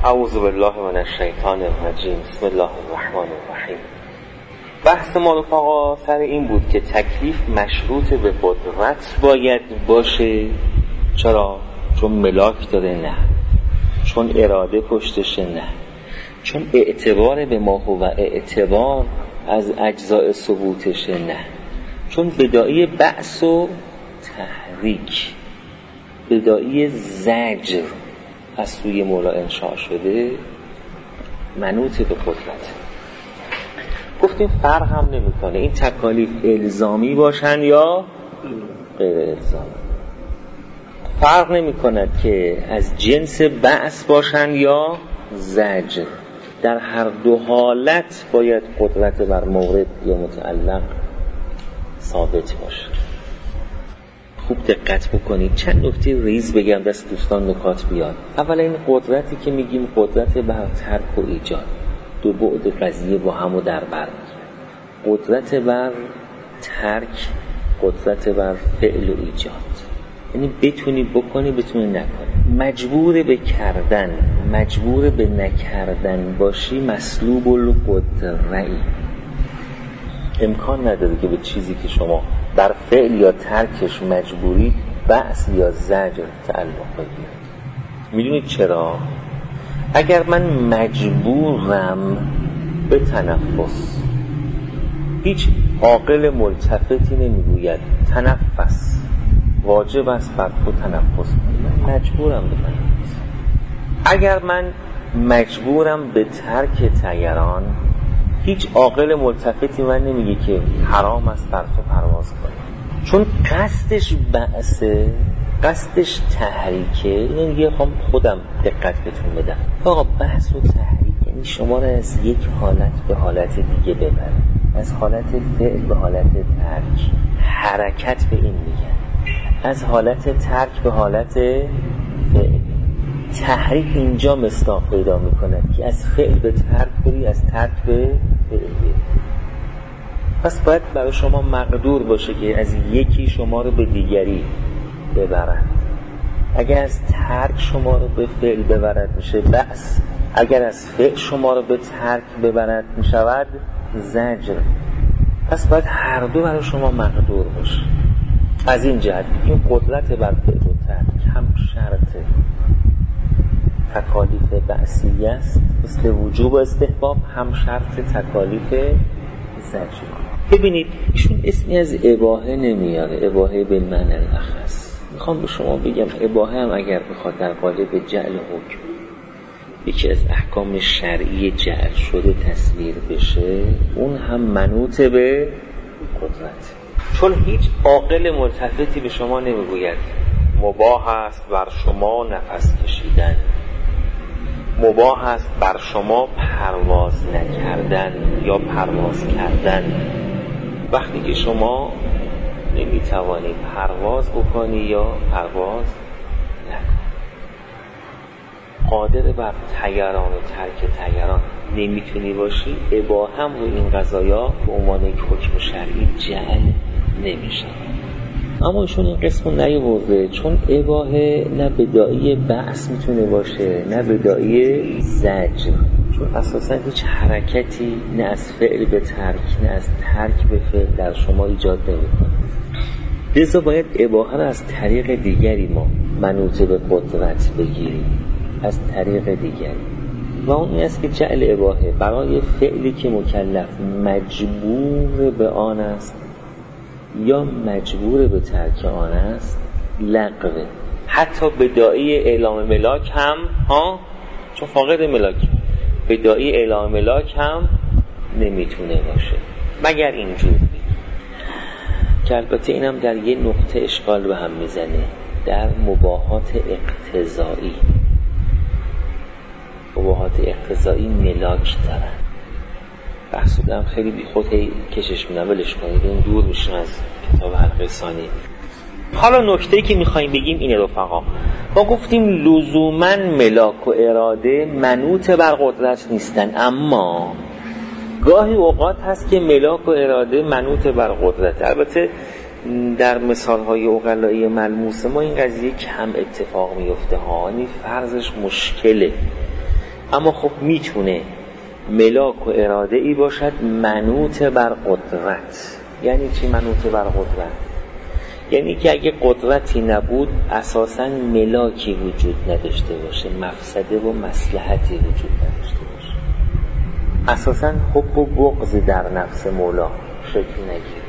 اعوذ بالله من الشیطان الرجیم. بسم الله الرحمن الرحیم. بحث ما رفقا سر این بود که تکلیف مشروط به قدرت باید باشه. چرا؟ چون ملاک داره؟ نه. چون اراده پشتشه؟ نه. چون اعتبار به ما هو اعتبار از اجزاء ثبوتشه؟ نه. چون بداعی بعث و تحریک، بداعی زجر از سوی مولا انشاء شده، منوط به قدرت. گفتیم فرق هم نمیکنه این تکالیف الزامی باشن یا غیر الزامی. فرق نمیکنه که از جنس بعث باشن یا زجر. در هر دو حالت باید قدرت بر مورد یا متعلق ثابت باشه. خوب دقت بکنید. چند نکته ریز بگم دست دوستان نکات بیاد. اولا این قدرتی که میگیم قدرت بر ترک و ایجاد، دو بعد قضیه با همو در بر میگیره. قدرت بر ترک، قدرت بر فعل و ایجاد، یعنی بتونی بکنی بتونی نکنی. مجبور به کردن، مجبور به نکردن باشی مسلوب القدره‌ای. امکان نداره که به چیزی که شما در فعل یا ترکش مجبوری بعث یا زجر تعلق بگیرد. میدونید چرا؟ اگر من مجبورم به تنفس، هیچ عاقل ملتفتی نمیگوید تنفس، واجب است بر تو تنفس کنی. من مجبورم به تنفس. اگر من مجبورم به ترک طیران، هیچ عاقل ملتفتی من نمیگه که حرام است بر تو پرواز کنی. چون قصدش بعثه، قصدش تحریکه. اینو دیگه خودم دقت بهتون بدم. آقا بحث و تحریک یعنی شما رو از یک حالت به حالت دیگه ببره، از حالت فعل به حالت ترک. حرکت به این میگن. از حالت ترک به حالت فعل. تحریک اینجا مصداق پیدا میکنه که از فعل به ترک بری، از ترک به فعل بری. پس باید برای شما مقدور باشه که از یکی شما رو به دیگری ببرد. اگر از ترک شما رو به فعل ببرد میشه بعث، اگر از فعل شما رو به ترک ببرد میشود زجر. پس باید هر دو برای شما مقدور باشه. از این جهت این قدرت بر فعل و ترک هم شرط تکالیف بعثی است، مثل وجوب و استحباب، هم شرط تکالیف زجر. ببینید ایشون اسمی از اباحه نمیاره، اباحه بالمعنی الاخص. میخوام به شما بگم اباحه هم اگر بخواد در قالب جعل حکم یکی از احکام شرعی جعل شده تصویر بشه، اون هم منوط به قدرت. چون هیچ عاقل ملتفتی به شما نمیگوید مباح است بر شما نفس کشیدن، مباح است بر شما پرواز نکردن یا پرواز کردن. وقتی که شما نمیتوانی پرواز بکنی یا پرواز نکنی، قادر بر طیران و ترک طیران نمیتونی باشی، اباحه هم رو این قضایا به عنوان یک حکم شرعی جعل نمیشه. اما ایشون این قسمو نیاورده چون اباحه نه بداعی بعث میتونه باشه نه بداعی زجر. چون اساسا هیچ حرکتی نه از فعل به ترک نه از ترک به فعل در شما ایجاد نمیکنه. لذا باید اباحه رو از طریق دیگری ما منوط به قدرت بگیریم، از طریق دیگری. و اون این است که جعل اباحه برای فعلی که مکلف مجبور به آن است یا مجبور به ترک آن است لغوه. حتی بداعی اعلام ملاک هم چون فاقد ملاک، بداعی اعلام ملاک هم نمیتونه باشه مگر اینجور که البته اینم در یه نقطه اشکال به هم میزنه. در مباحات اقتضایی، مباحات اقتضایی ملاک دارن. بحثو دارم خیلی بی خود کشش میدم، ولش کنید این دور میشن از کتاب حلقه ثانی. حالا نکته‌ای که میخوایم بگیم اینه رفقا، ما گفتیم لزوماً ملاک و اراده منوط بر قدرت نیستن، اما گاهی اوقات هست که ملاک و اراده منوط بر قدرت. البته در مثال‌های عقلایی ملموس ما این قضیه کم اتفاق میفته ها، یعنی فرضش مشکله. اما خب میتونه ملاک و اراده ای باشد منوط بر قدرت. یعنی چی منوط بر قدرت؟ یعنی که اگه قدرتی نبود اساساً ملاکی وجود نداشته باشه، مفسده و مصلحتی وجود نداشته باشه، اساساً حب و بغض در نفس مولا شکل نگیره.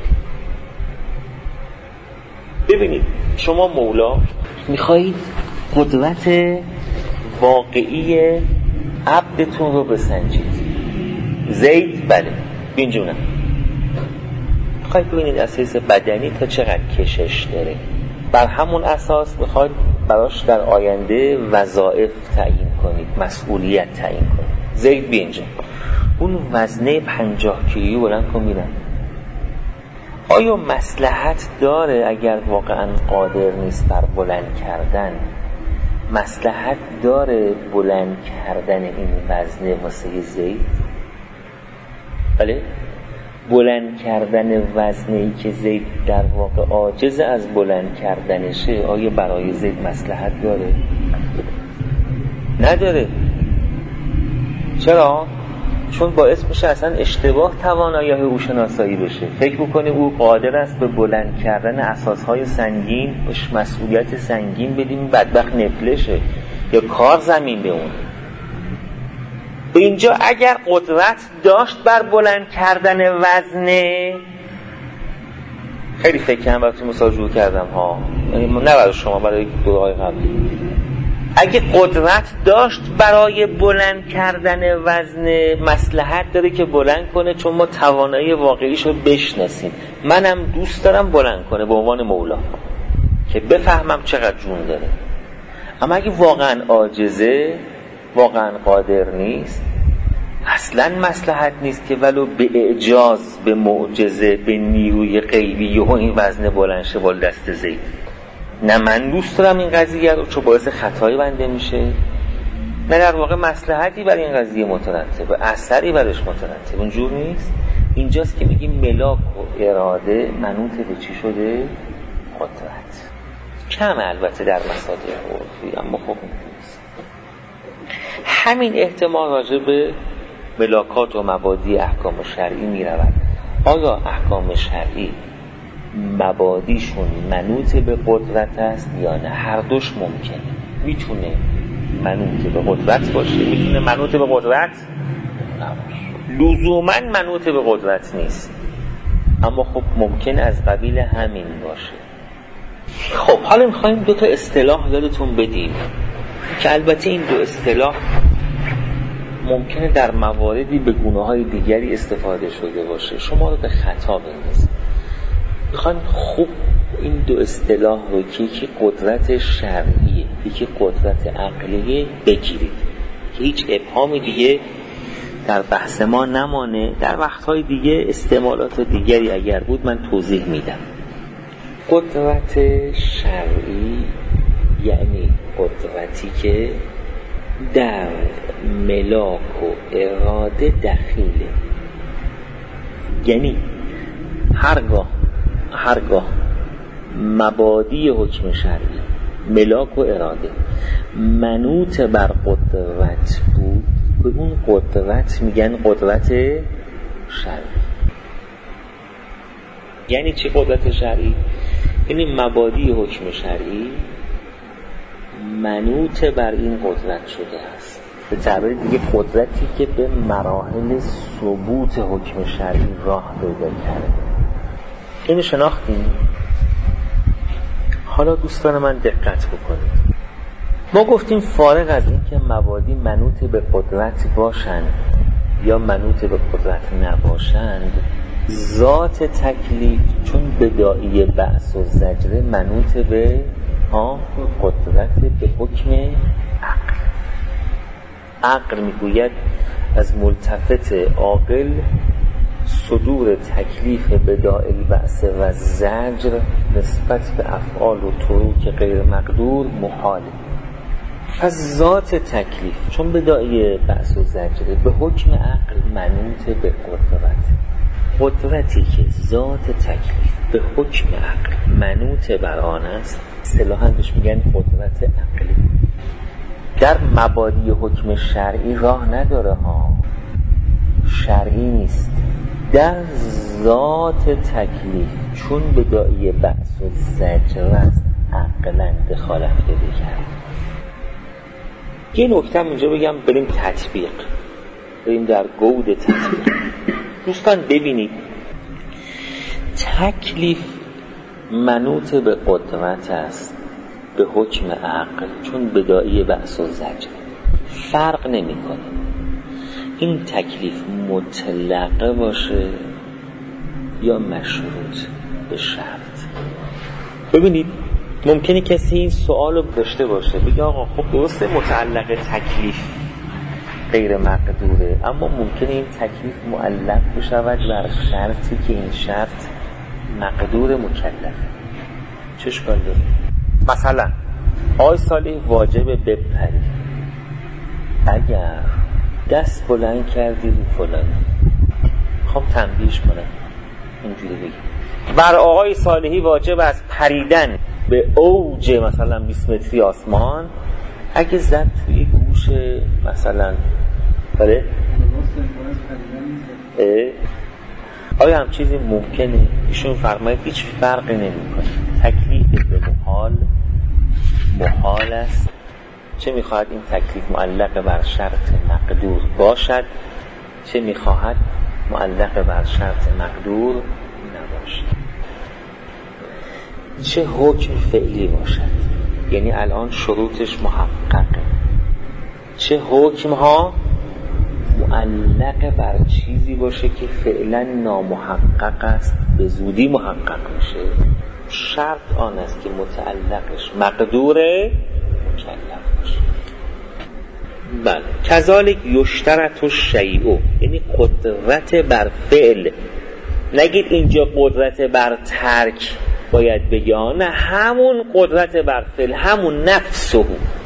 ببینید شما مولا میخواهید قدرت واقعی عبدتون رو بسنجید. زید بله اینجونه میخواید ببینید اساس بدنی تا چقدر کشش داره، بر همون اساس میخواید براش در آینده وظایف تعیین کنید، مسئولیت تعیین کنید. زید بینجا اون وزنه 50 کیلویی بلند کن میرن. آیا مصلحت داره اگر واقعا قادر نیست بر بلند کردن؟ مصلحت داره بلند کردن این وزنه واسه زید؟ بله؟ بلند کردن وزنه‌ای که زید در واقع عاجز از بلند کردنشه آیا برای زید مصلحت داره؟ نداره. چرا؟ چون باعث میشه اصلا اشتباه توانایی او شناسایی بشه. فکر بکنه او قادر است به بلند کردن اساسهای سنگین، بهش مسئولیت سنگین بدیم، بدبخت نفلشه یا کار زمین به اون. به اینجا اگر قدرت داشت بر بلند کردن وزنه، خیلی فکر کنم براتون مثال جور کردم ها، یعنی نه برای شما، برای دورهای قبلی. اگه قدرت داشت برای بلند کردن وزن، مصلحت داره که بلند کنه، چون ما توانایی واقعیشو بشناسیم. منم دوست دارم بلند کنه به عنوان مولا که بفهمم چقدر جون داره. اما اگه واقعا عاجزه، واقعا قادر نیست، اصلا مصلحت نیست که ولو به اعجاز، به معجزه، به نیروی غیبی و این وزن بلند شه بال دست زید. نه من دوست دارم این قضیه رو، چون باعث خطایی بنده میشه، نه در واقع مصلحتی برای این قضیه مترتبه، اثری برش مترتبه. اونجور نیست. اینجاست که میگیم ملاک و اراده منوط به چی شده؟ قدرت. کم البته در مصادر عرفی، اما خب نیست. همین احتمال راجع به ملاکات و مبادی احکام شرعی میرود. آیا احکام شرعی مبادیشون منوط به قدرت است یا نه؟ هر دوش ممکنه. میتونه منوط به قدرت باشه، میتونه منوط به قدرت نباشه. لزوما منوط به قدرت نیست، اما خب ممکنه از قبیل همین باشه. خب حالا میخوایم دو تا اصطلاح یادتون بدیم که البته این دو اصطلاح ممکنه در مواردی به گونه‌های دیگری استفاده شده باشه، شما رو به خطا بندازه. میخوایم خوب این دو اصطلاح رو که یکی قدرت شرعیه، یکی قدرت عقلیه بگیرید که هیچ ابهامی دیگه در بحث ما نمانه. در وقتهای دیگه استعمالات دیگری اگر بود من توضیح میدم. قدرت شرعی یعنی قدرتی که در ملاک و اراده دخیله، یعنی هرگاه مبادی حکم شرعی، ملاک و اراده منوط بر قدرت بود، به اون قدرت میگن قدرت شرعی. یعنی چی قدرت شرعی؟ یعنی مبادی حکم شرعی منوط بر این قدرت شده است. به تعبیر دیگه قدرتی که به مراحل ثبوت حکم شرعی راه پیدا کرده. اینو شناختیم؟ حالا دوستان من دقت بکنید. ما گفتیم فارغ از این که مبادی منوط به قدرت باشند یا منوط به قدرت نباشند، ذات تکلیف چون بداعی بعث و زجر منوط به قدرت به حکم عقل. عقل میگوید از ملتفت عاقل صدور تکلیف بداعی بعث و زجر نسبت به افعال و تروک غیر مقدور محاله. از ذات تکلیف چون بداعی بعث و زجر به حکم عقل منوط به قدرتی که ذات تکلیف به حکم عقل منوط بر آن است، اصطلاحاً بهش میگن قدرت عقلی. در مبادی حکم شرعی راه نداره ها، شرعی نیست. در ذات تکلیف چون بداعی بأس و زجر است عقلا دخالت پیدا کرد. یه نکته اینجا بگم، بریم تطبیق، بریم در گود تطبیق. دوستان ببینید، تکلیف منوط به قدرت است، به حکم عقل، چون بداعی بأس و زجر فرق نمی کنه این تکلیف مطلقه باشه یا مشروط به شرط. ببینید ممکنه کسی این سوال رو داشته باشه، بگه آقا خب درسته متعلق تکلیف غیر مقدوره، اما ممکنه این تکلیف معلق بشود بر شرطی که این شرط مقدور مکلفه. چه اشکال داره؟ مثلا آقای صالح واجب بپری، اگر دست بلند کردی رو فلانی، خب تنبیهش کنم اینجوری بگیم بر آقای صالحی واجب است پریدن به اوج مثلا 20 متری آسمان، اگه زد توی گوش مثلا بله آیا هم چیزی ممکنه؟ ایشون فرماید هیچ فرقی نمی‌کنه، تکلیف به محال است، چه می‌خواهد این تکلیف معلق بر شرط مقدور باشد، چه می‌خواهد معلق بر شرط مقدور نباشد، چه حکم فعلی باشد، یعنی الان شروطش محققه، چه حکم ها معلق بر چیزی باشه که فعلا نامحقق است به زودی محقق میشه، شرط آن است که متعلقش مقدور مکلف باشه. بله کذالک یشترط الشیء، یعنی قدرت بر فعل، نگید اینجا قدرت بر ترک باید بگه، نه همون قدرت بر فعل، همون نفسه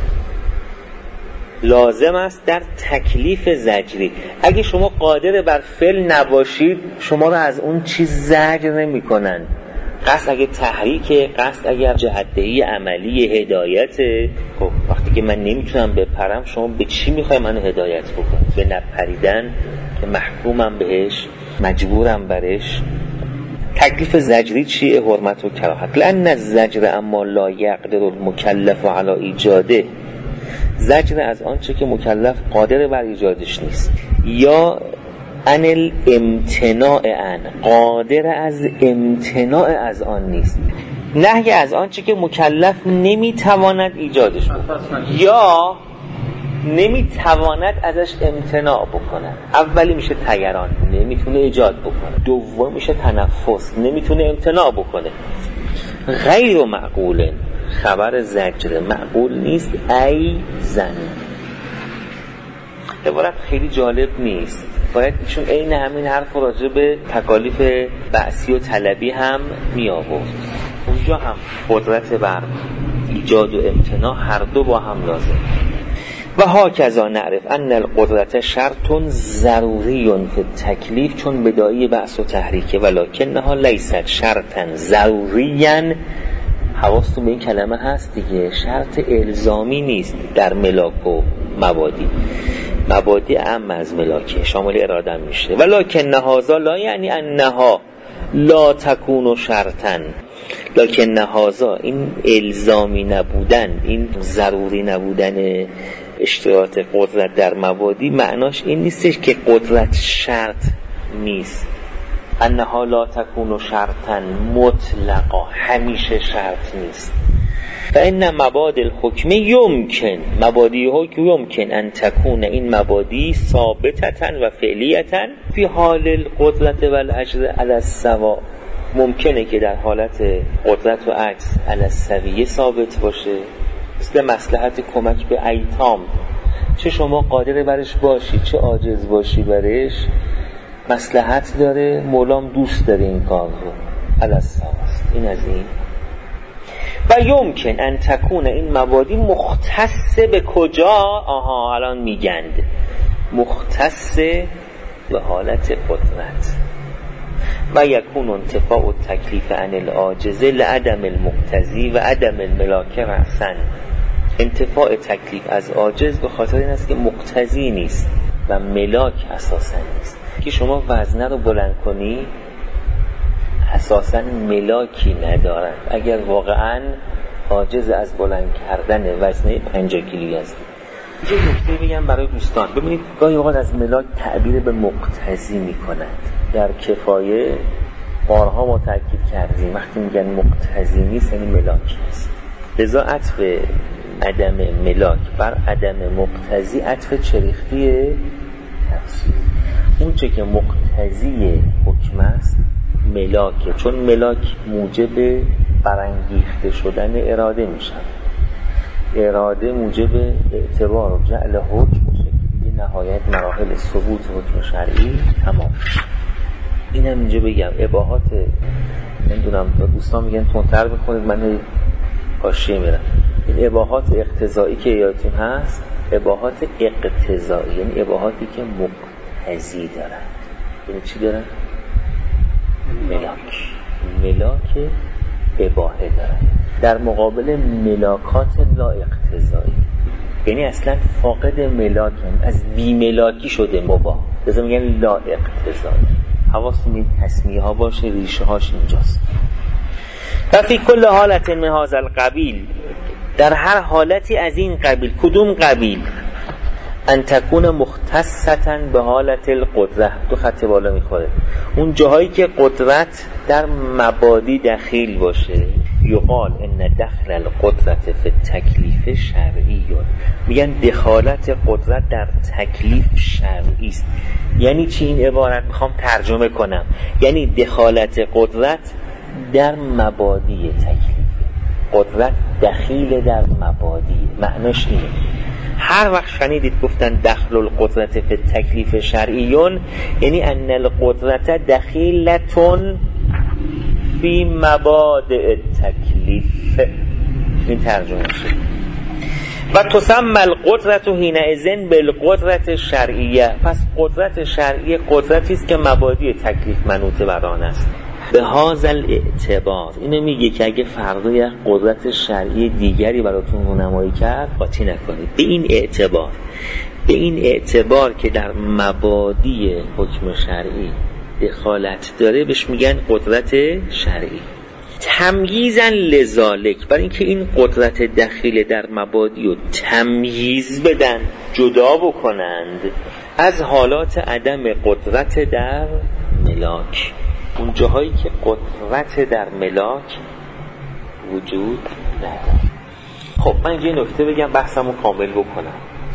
لازم است در تکلیف زجری. اگه شما قادر بر فعل نباشید شما رو از اون چیز زجر نمی کنن. قصد اگه تحریک، قصد اگر جهت‌دهی عملی هدایت، خب وقتی که من نمیتونم بپرم شما به چی میخوای منو هدایت بکنید؟ به نپریدن که محکومم بهش، مجبورم برش. تکلیف زجری چیه؟ حرمت و کراهت. لأن الزجر اما لا یقدر المکلف علی ایجاده، زجر از آنچه که مکلف قادر بر ایجادش نیست، یا ان الامتناع عن، قادر از امتناع از آن نیست، نهی از آنچه که مکلف نمیتواند ایجادش بکنه یا نمیتواند ازش امتناع بکنه. اولی میشه تیران، نمیتونه ایجاد بکنه. دوم میشه تنفس، نمیتونه امتناع بکنه. غیر معقول، خبر زجر معقول نیست. ای زن، عبارت خیلی جالب نیست، باید چون این همین حرف راجع به تکالیف بعثی و طلبی هم می آورد. اونجا هم قدرت بر ایجاد و امتناع هر دو با هم لازم. و هاکذا نعرف ان القدرت شرط ضروری فی التکلیف، چون بدایی بعث و تحریک، ولکنها لیست شرطا ضروریا. حواستون به این کلمه هست دیگه، شرط الزامی نیست در ملاک و مبادی. مبادی اعم از ملاکه، شامل اراده میشه. ولکن هذا لا یعنی انها لا تکون شرطا، لکن هذا این الزامی نبودن، این ضروری نبودن اشتراط قدرت در مبادی معناش این نیستش که قدرت شرط نیست. انها لا تکون شرطا مطلقا، همیشه شرط نیست. فإن مبادی الحکم یمکن، مبادی حکم یمکن ان تکون، این مبادی ثابتتا و فعلیتا فی حال القدرت والعجز علی السوا، ممکنه که در حالت قدرت و عجز علی السویه ثابت باشه، مثل مصلحت کمک به ایتام، چه شما قادر برش باشی چه عاجز باشی برش مصلحت داره، مولام دوست داره این کار رو، علی السوا. این از این. و یمکن ان تکون، این مبادی مختص به کجا؟ الان میگند مختص به حالت قدرت. و یکون انتفاع التکلیف عن العاجز لعدم المقتضی و عدم الملاک رأسا، انتفاع تکلیف از عاجز به خاطر این است که مقتضی نیست و ملاک اساسا نیست. که شما وزنه رو بلند کنی اساسا ملاکی ندارد اگر واقعا عاجز از بلند کردن وزنه 50 کیلویی است. یه نکته بگم برای دوستان، ببینید گاهی اوقات از ملاک تعبیر به مقتضی میکنند. در کفایه بارها ما تاکید کردیم وقتی میگن مقتضی نیست یعنی ملاک نیست. لذا عطف عدم ملاک بر عدم مقتضی عطف چریختی تفسیر. اون چه که مقتضی حکم است ملاکه، چون ملاک موجب برانگیخته شدن اراده میشه. اراده موجب اعتبار و جعل حکم میشه که نهایت مراحل ثبوت حکم شرعی تمام میشه. اینم اینجا بگم اباحات نمیدونم دوستان میگن تندتر بخونید من حاشیه میرم. این اباحات اقتضایی که یادتون هست اباحات اقتضایی یعنی اباحاتی که مقتضی دارن. یعنی چی دارن؟ ملاک اباحه دارن در مقابل ملاکات لا اقتضایی، یعنی اصلا فاقد ملاک از بی ملاکی شده مباح. لذا میگن لا اقتضایی. حواستون این تسمیه ها باشه، ریشه هاش اینجاست. و فی کل حالت من هذا القبیل، در هر حالتی از این قبیل. کدوم قبیل؟ ان تکون مختصتا به حالت القدره. تو خط بالا میخوره اون جاهایی که قدرت در مبادی دخیل باشه. یقال ان دخل القدرت فی التکلیف شرعی. میگن دخالت قدرت در تکلیف شرعی است. یعنی چی این عبارت؟ میخوام ترجمه کنم. یعنی دخالت قدرت در مبادی تکلیف. قدرت دخیل در مبادی. معناش اینه هر وقت شنیدید گفتن دخل القدرت فی التکلیف شرعیون یعنی ان القدرت دخیلتون فی مبادئ التکلیف. این ترجمه شد. و تسمى القدرت حینئذ بالقدرت شرعیه. پس قدرت شرعیه قدرتی است که مبادی تکلیف منوط بر آن است. به هذا الاعتبار اینو میگه که اگه فردا یک قدرت شرعی دیگری براتون رونمایی کرد قاطی نکنید. به این اعتبار که در مبادی حکم شرعی دخالت داره بهش میگن قدرت شرعی. تمییزا لذالک، برای اینکه این قدرت دخیل در مبادی رو تمییز بدن، جدا بکنند از حالات عدم قدرت در ملاک. اون جاهایی که قدرت در ملاک وجود نداره. خب من اینجا نکته بگم بحثمو کامل بکنم.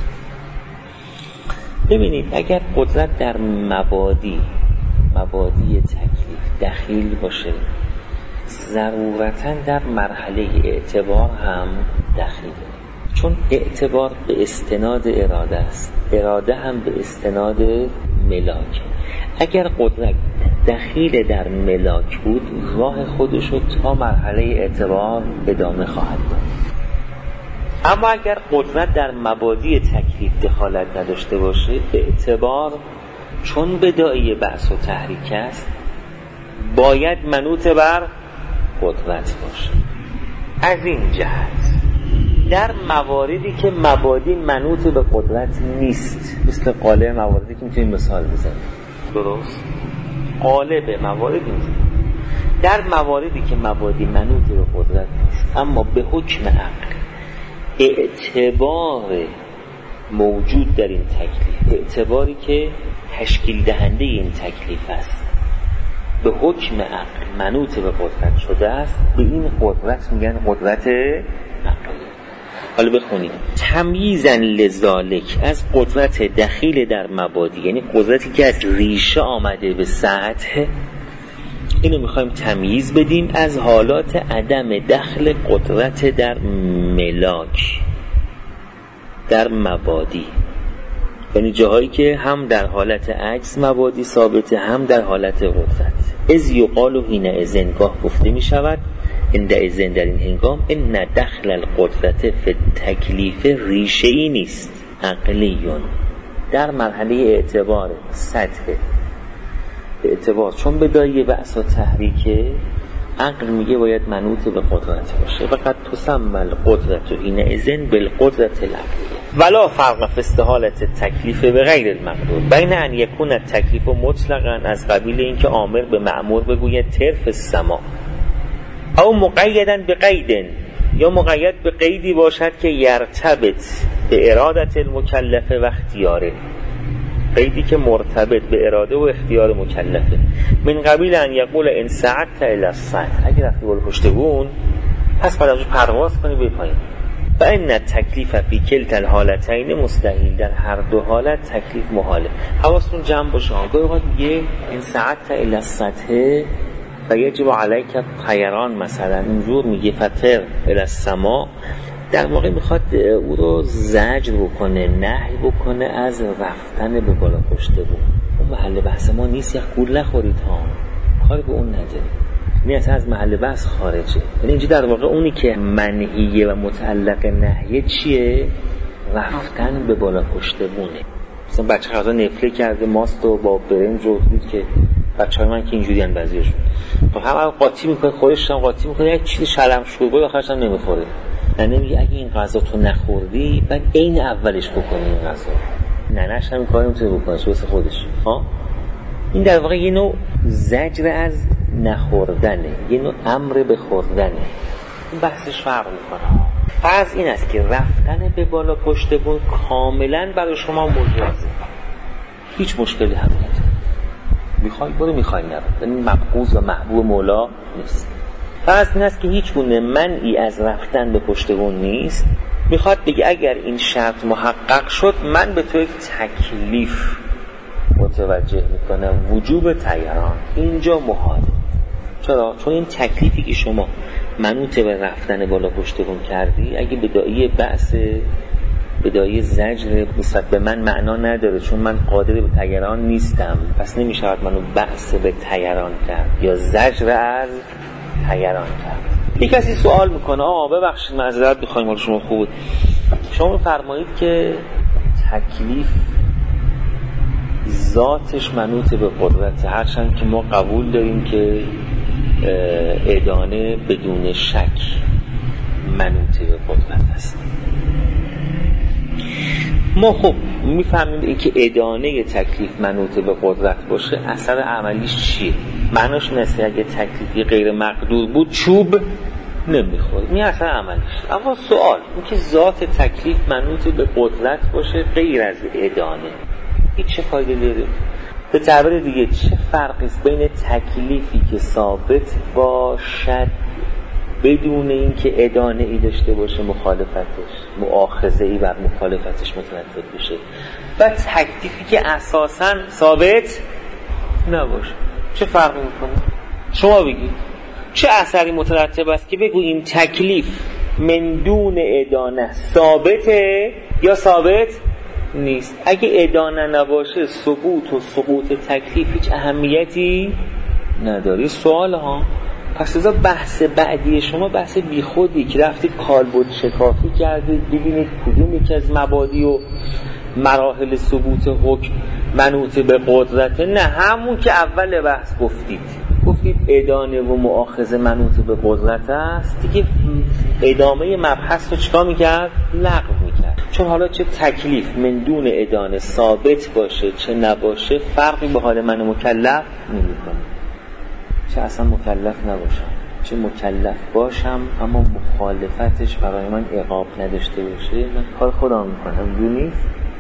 ببینید اگر قدرت در مبادی تکلیف دخیل باشه ضرورتاً در مرحله اعتبار هم دخیله، چون اعتبار به استناد اراده است، اراده هم به استناد ملاک. اگر قدرت دخیل در ملاک بود راه خودشو تا مرحله اعتبار ادامه خواهد داد. اما اگر قدرت در مبادی تکلیف دخالت نداشته باشه اعتبار چون بداعی بعث و تحریک است باید منوط بر قدرت باشه. از این جهت در مواردی که مبادی منوط به قدرت نیست، مثل قالب مواردی که میتونیم مثال بزنیم، درست؟ قالب مواردی نیست. در مواردی که مبادی منوط به قدرت نیست اما به حکم عقل اعتبار موجود در این تکلیف، اعتباری که تشکیل دهنده این تکلیف است، به حکم عقل منوط به قدرت شده است، به این قدرت میگن قدرت عقلی. حالا بخونید تمییزا لذالک، از قدرت دخیل در مبادی یعنی قدرتی که از ریشه آمده به سطح، اینو میخوایم تمییز بدیم از حالات عدم دخل قدرت در ملاک در مبادی، یعنی جاهایی که هم در حالت عجز مبادی ثابته هم در حالت قدرت. از یقال و حینئذ گاه گفته می شود عندئذ در این هنگام ان دخل القدرت فی التکلیف ریشه ای نیست عقلیون، در مرحله اعتبار سطح اعتبار چون بدایه بعث و تحریکه عقل میگه باید منوط به قدرت باشه. فقط تسمى القدرت حینئذ بالقدرت العقلیه ولا فرق فی استحالة التکلیف به غیر المقدور بین ان یکون التکلیف مطلقا از قبیل اینکه آمر به مأمور بگوید طرف السما او مقیدا به قید یا مقید به قیدی باشد که یرتبط به ارادت المکلف و اختیاره، قیدی که مرتبط به اراده و اختیار مکلفه. من قبیل ان یقول ان سعدت الی السطح، اگه رفتی بالا پشت بون پس بعد از پرواز کنی به پایین. و ان التکلیف فی کلتا الحالتین مستحیل، در هر دو حالت تکلیف محاله. حواستون جمع باشه. گاهی اوقات میگه ان سعدت الی السطح و یجب علیک طیران، مثلا اینجور میگه فطر الی السما، در واقع میخواد او رو زجر بکنه، نهی بکنه از رفتن به بالا پشت بون. اون محل بحث ما نیست، یک گول نخورید ها، کاری به اون نداریم، نیت از محل بحث خارجه. یعنی اینجا در واقع اونی که منهیه و متعلق نهیه چیه؟ رفتن به بالا پشت بونه. مثلا بچه غذا نفله کرده ماست و با برنج رو دید که بچه‌های من که اینجوری ان بعضیشون خب هم قاطی میکنه، خودش هم قاطی میکنه، یک چیز شلم شوربه آخرش هم نمیخوره. یعنی میگه اگه این غذا تو نخوردی بعد عین اولش بکنی این غذا، ننش هم این کاری میتونه بکنه واسه خودش. این در واقع یه نوع زجر از نخوردنه، یه نوع امر به خوردنه. این بحثش فرق میکنه. فرض این است که رفتن به بالا پشت بون کاملا برای شما مجازه، هیچ مشکلی هم نداره. میخوای برو، میخوای نرو. این مبغوض و محبوب مولا نیست. فرض این است که هیچ گونه منعی از رفتن به پشت بون نیست. میخواد بگه اگر این شرط محقق شد من به تو یک تکلیف متوجه میکنم، وجوب طیران. اینجا محاله. چرا؟ چون این تکلیفی که شما منوط به رفتن بالا پشت بون کردی اگه بدایی بحث، بدایی زجر نسبت به من معنا نداره، چون من قادر به طیران نیستم، پس نمیشود منو بحث به طیران کرد یا زجر از طیران کرد. یک کسی سوال میکنه ببخشید معذرت میخوایم، حال شما خوب، شما فرمایید که تکلیف ذاتش منوط به قدرت، هرچند که ما قبول داریم که ادانه بدون شک منوط به قدرت است. ما خب میفهمیم این که ادانه تکلیف منوط به قدرت باشه اثر عملیش چیه؟ معناش نسید اگه تکلیفی غیر مقدور بود چوب نمیخوره، این اثر عملیش. اما سوال این که ذات تکلیف منوط به قدرت باشه غیر از ادانه، این چه فایده داره؟ به تعبیر دیگه چه فرقی است بین تکلیفی که ثابت باشد بدون اینکه ادانه ای داشته باشه مخالفتش، مؤاخذه ای بر مخالفتش مترتب بشه، و تکلیفی که اساساً ثابت نباشه؟ چه فرقی میکنه؟ شما بگید چه اثری مترتب است که بگو این تکلیف من دون ادانه ثابته یا ثابت نیست؟ اگه ادانه نباشه ثبوت و سقوط تکلیف هیچ اهمیتی نداره. سوال ها. پس ازا بحث بعدی شما بحث بی خودی که رفتید کالبد شکافی کردید ببینید کدوم یکی از مبادی و مراحل ثبوت حکم منوط به قدرته. نه، همون که اول بحث گفتید ادانه و مؤاخذه منوط به قدرت است دیگه. ادامه مبحث رو چیکار میکرد؟ لغو میکرد. چون حالا چه تکلیف من دون ادانه ثابت باشه چه نباشه فرقی به حال من مکلف نمیکنه. چه اصلا مکلف نباشم چه مکلف باشم اما مخالفتش برای من عقاب نداشته باشه، من کار خودم میکنم. دونیست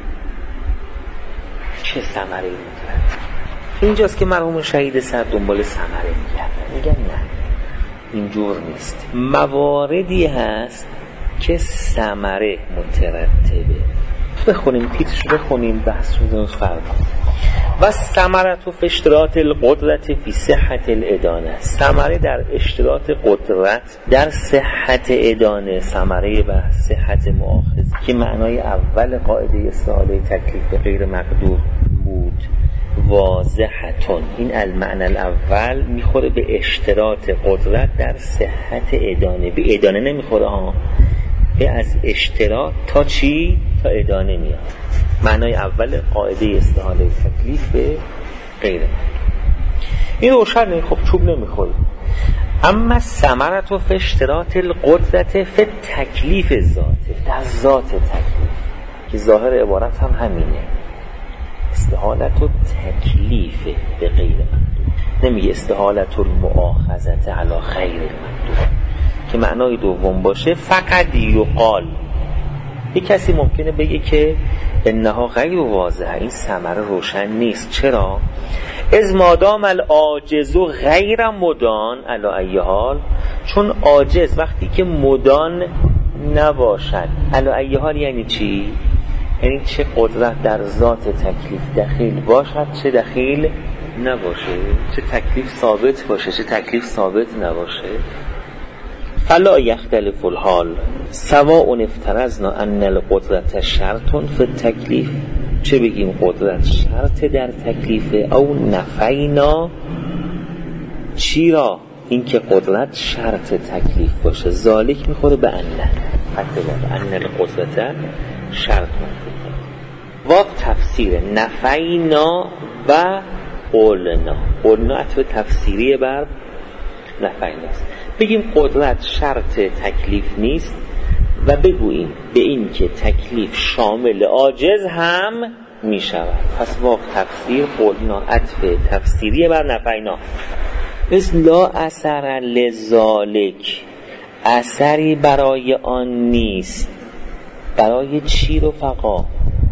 چه ثمره میکنه؟ اینجاست که مرحوم شهید سر دنبال ثمره میگن نه اینجور نیست. مواردی هست که ثمره مترتبه. بخونیم تیترشو، بخونیم بحث رو درست فرق. و ثمرت و اشتراط القدرت فی صحت الادانه، ثمره در اشتراط قدرت در صحت ادانه، ثمره بر صحت مؤاخذه که معنای اول قاعده استحاله تکلیف غیر مقدور بود. واضحتون، این المعنی الاول میخوره به اشتراط قدرت در صحت ادانه، به ادانه نمیخوره ها، به از اشتراط تا چی؟ تا ادانه میاد. معنای اول قاعده استحاله تکلیف به غیر مقدور. این روشن. خب چوب نمیخوره. اما ثمرة فی اشتراط القدرت فی تکلیف ذاته، در ذات تکلیف که ظاهر عبارت هم همینه، استحالت و تکلیف به غیر مندوب، نمیگه استحالت المؤاخذت علی غیر مندوب که معنای دوم باشه. فقط یقال، یک کسی ممکنه بگه که انها غیر واضحه، این ثمره روشن نیست. چرا؟ از مادام العاجز غیر مدان علی ای حال، چون عاجز وقتی که مدان نباشد، علی ای حال یعنی چی؟ یعنی چه قدرت در ذات تکلیف دخیل باشد چه دخیل نباشه، چه تکلیف ثابت باشه چه تکلیف ثابت نباشه. فلا یختلف الحال سواء افترضنا ان القدرت شرط فی التکلیف، چه بگیم قدرت شرط در تکلیف، او نفینا چی را؟ این که قدرت شرط تکلیف باشه. ذالک میخوره به انه، حتی به ان القدرت شرط مفید. واقع تفسیر نفینا و قولنا، قولنا عطف تفسیری بر نفیناست. بگیم قدرت شرط تکلیف نیست و بگوییم به این که تکلیف شامل عاجز هم می شود. پس واقع تفسیر قولنا عطف تفسیری بر نفینا. مثل لا اثر لذالک، اثری برای آن نیست. برای چی رفقا؟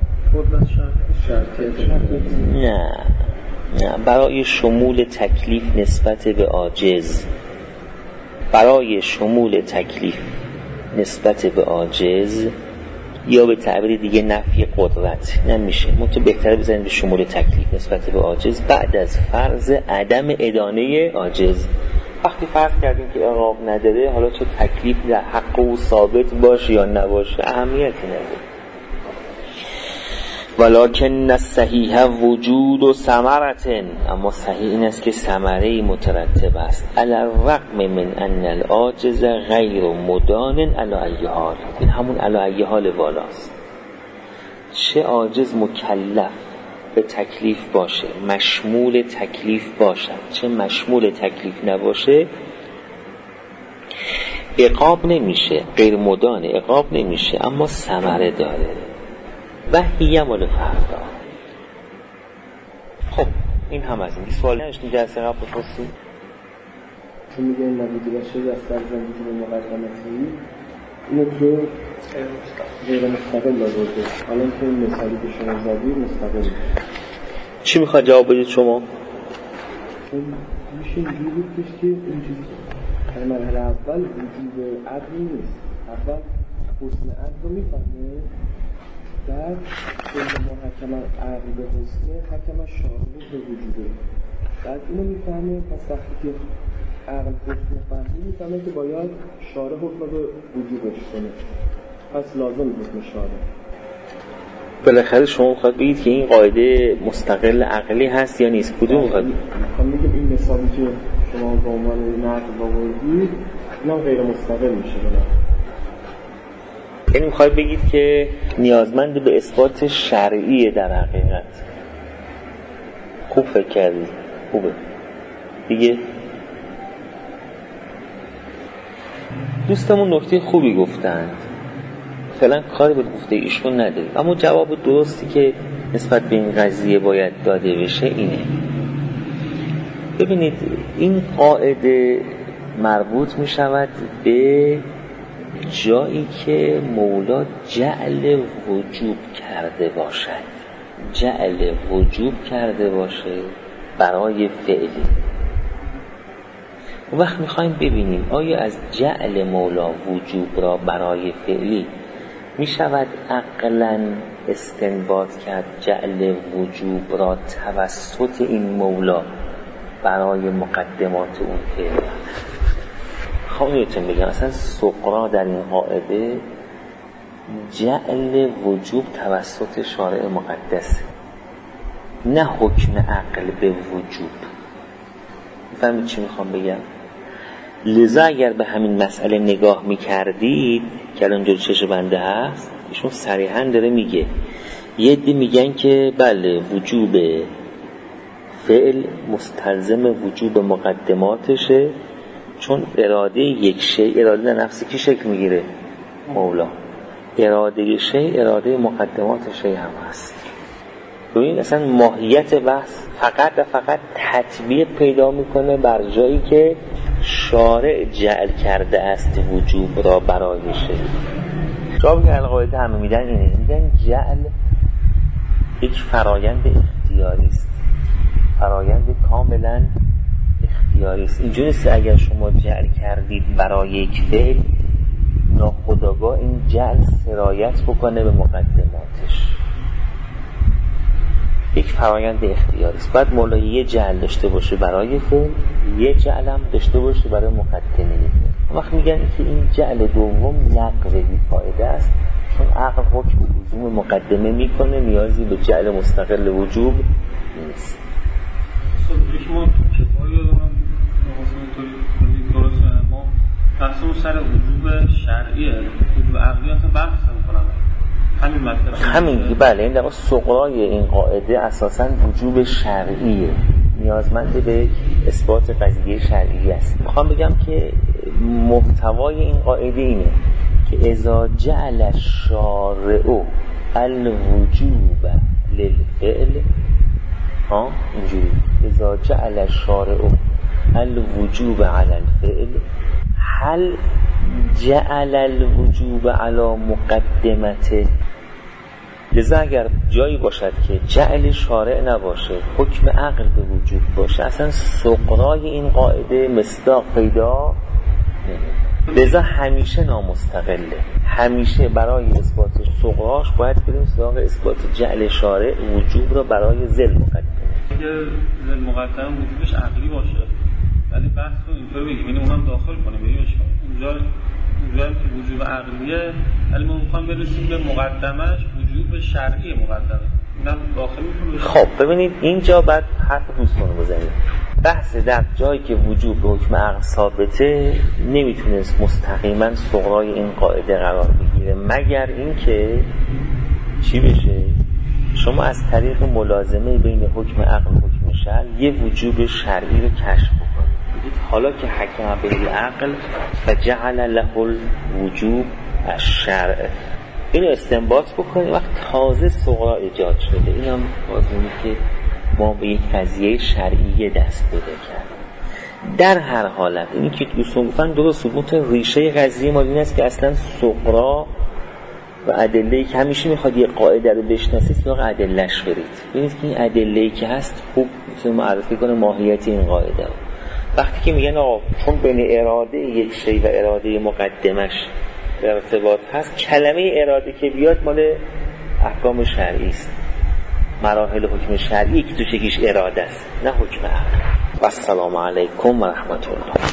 نه برای شمول تکلیف نسبت به عاجز، برای شمول تکلیف نسبت به عاجز، یا به تعبیر دیگه نفی قدرت نمیشه، منتها بهتره بزنیم به شمول تکلیف نسبت به عاجز بعد از فرض عدم ادانه عاجز. وقتی فرض کردیم که اعراب نداره، حالا چه تکلیف در حق او ثابت باشه یا نباشه اهمیتی نداره. ولکن الصحیح وجود و ثمرة، اما صحیح این است که ثمره مترتب است علی الرغم من ان العاجز غیر مدان علی ای حال. این همون علی ای حال والاست، چه عاجز مکلف به تکلیف باشه، مشمول تکلیف باشد، چه مشمول تکلیف نباشه عقاب نمیشه، غیر مدان عقاب نمیشه، اما ثمره داره و هیه مال فردا. خب این هم از این سوال نشتیم جلسه قبل بپرسیم. چون میگه این نبودی باشه از در زندگی به مقدمتی، اینو که غیر مستقل آورده، حالا که این مثالی که شما زدی مستقل چی میخواد جواب بدید شما؟ میشه اینجوری بود که این چیزی در مرحله اول وجود عقل نیست، اول حسن عقل رو میفهمه، بعد ما حکم عقل به حسنه، حکم شارع به وجوده، بعد اینو میفهمه. پس وقتی که عقل حسن فهمی میفهمه که باید شارع حکم به وجودش کنه، پس لازم حکم شارع. بالاخره شما میخواد بگید که این قاعده مستقل عقلی هست یا نیست؟ کدوم میخواد؟ میخوام بگم این مثالی که شما به عنوان نقل آوردید اینا غیر مستقل میشه. یعنی میخواد بگید که نیازمند به اثبات شرعیه در حقیقت. خوب فکر کردید، خوبه دیگه. دوستمون نکته خوبی گفتند، فعلا کاری به گفته ایشون نداریم، اما جواب درستی که نسبت به این قضیه باید داده بشه اینه. ببینید این قاعده مربوط می شود به جایی که مولا جعل وجوب کرده باشد، جعل وجوب کرده باشه برای فعلی. و وقت میخوایم ببینیم آیا از جعل مولا وجوب را برای فعلی میشود عقلاً استنباط کرد جعل وجوب را توسط این مولا برای مقدمات اون فعل؟ خواهیتون بگم اصلا سقراط در این قاعده جعل وجوب توسط شارع مقدس، نه حکم عقل به وجوب. میفهمید چی میخوام بگم؟ لذا اگر به همین مسئله نگاه میکردید که الان جلوی چشم بنده هست، ایشون صریحاً داره میگه، یه عده میگن که بله وجوب فعل مستلزم وجوب مقدماتشه، چون اراده یک شی اراده در نفس کی شکل میگیره؟ مولا. اراده شی اراده مقدمات شی هم هست. ببین اصلا ماهیت بحث فقط و فقط تطبیق پیدا میکنه بر جایی که شارع جعل کرده است وجوب را برای شی. جوابی که القاعده همه میدن اینه، میگن جعل یک فرایند اختیاری است، فرایند کاملا اختیاری است. اینجوری است اگر شما جعل کردید برای یک فعل، ناخودآگاه این جعل سرایت بکنه به مقدماتش. یک فرایند اختیاری است. بعد مولا یه جعل داشته باشه برای فعل، یه جعل هم داشته باشه برای مقدمه فعل. وقت میگن که این جعل دوم لغو بی فایده است، چون عقل حکم لزوم مقدمه میکنه، نیازی به جعل مستقل وجوب نیست. ما کتابی رو ما بحثمون سر وجوب شرعیه، وجوب عقلی اصلا بحث میکنم همین مطلب همین. بله این در سغرای این قاعده اساساً وجوب شرعیه، نیازمند به اثبات قضیه شرعی است. میخوام بگم که محتوای این قاعده اینه که اذا جعل الشارع الوجوب للفعل، اینجوری اذا جعل الشارع الوجوب على الفعل هل جعل الوجوب على مقدمته. لذا اگر جایی باشد که جعل شارع نباشه، حکم عقل به وجود باشه، اصلا سغرای این قاعده مصداق پیدا نمی‌کنه. لذا همیشه نامستقله، همیشه برای اثبات سغراش باید بریم سراغ اثبات جعل شارع وجوب را برای ذل مقدمه. اگر ذل مقدمه وجوبش عقلی باشه، ولی بحث رو اینطور بگیم، اینو اونم داخل کنیم، بگیم اونجا که وجوب عقلیه، ولی ما میخوام برسیم به مقدمش وجوب شرعی مقدمه، اینم داخل میکنیم. خب ببینید اینجا بعد حرف دوستان رو بزنید. بحث در جایی که وجوب به حکم عقل ثابته نمیتونست مستقیما سغرای این قاعده قرار بگیره، مگر اینکه چی بشه؟ شما از طریق ملازمه بین حکم عقل و حکم شرع یه وجوب شرعی رو کشف بکنید. حالا که حکم بالعقل فجعل له الوجوب الشرع، اینو استنباط بکنید، وقت تازه سغرا ایجاد شده. اینم بازمونه که ما به یک قضیه شرعی دست پیدا کردیم. در هر حالت اینی که دوستان گفتن درست بود، ریشه قضیه ما این است که اصلا سغرا و ادله‌ای که همیشه میخواد یه قاعده رو بشناسید سراغ ادله‌اش برید. ببینید که این ادله‌ای که هست خوب میتونه معرفی کنه ماهیت این قاعده رو. وقتی که میگن آقا چون بین اراده یک شی و اراده مقدمش ارتباط هست، کلمه اراده که بیاد مال احکام شرعی است، مراحل حکم شرعی که تو شکیش اراده است، نه حکم عقل. و السلام علیکم و رحمت الله.